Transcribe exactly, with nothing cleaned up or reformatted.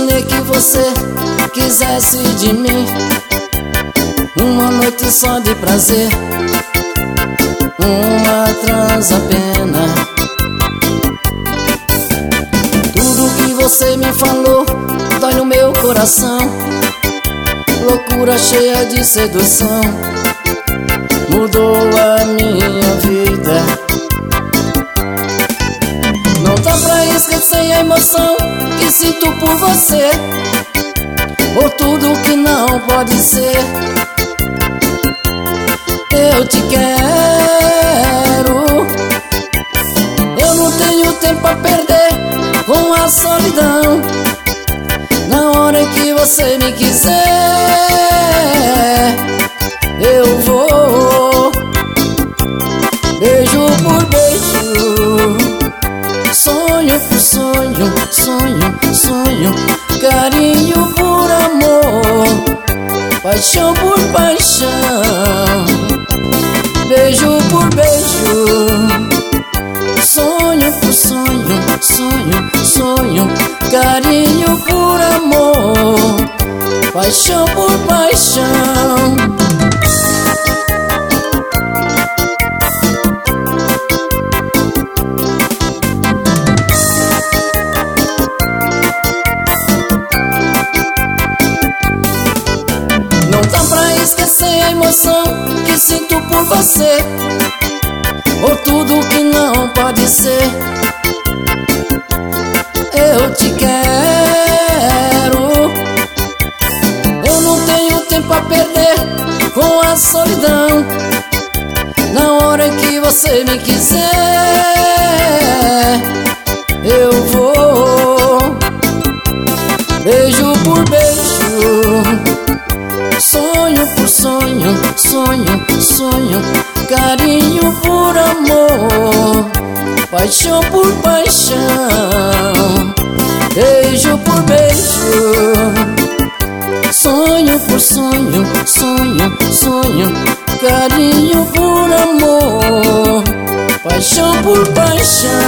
imaginei que você quisesse de mim uma noite só de prazer, uma transa pena. Tudo que você me falou dói no meu coração, loucura cheia de sedução, mudou a minha vida. Não dá pra esquecer a emoção que sinto por você, por tudo que não pode ser. Eu te quero, eu não tenho tempo a perder com a solidão. Na hora em que você me quiser, eu vou, beijo por beijo, sonho por sonho, sonho, sonho, carinho por amor, paixão por paixão, beijo por beijo, sonho por sonho, sonho, sonho, carinho por amor, paixão por paixão. Não dá pra esquecer a emoção que sinto por você, por tudo que não pode ser. Eu te quero, eu não tenho tempo a perder com a solidão. Na hora em que você me quiser, eu vou, beijo por beijo, sonho por sonho, sonho, sonho, carinho por amor, paixão por paixão, beijo por beijo, sonho por sonho, sonho, sonho, carinho por amor, paixão por paixão.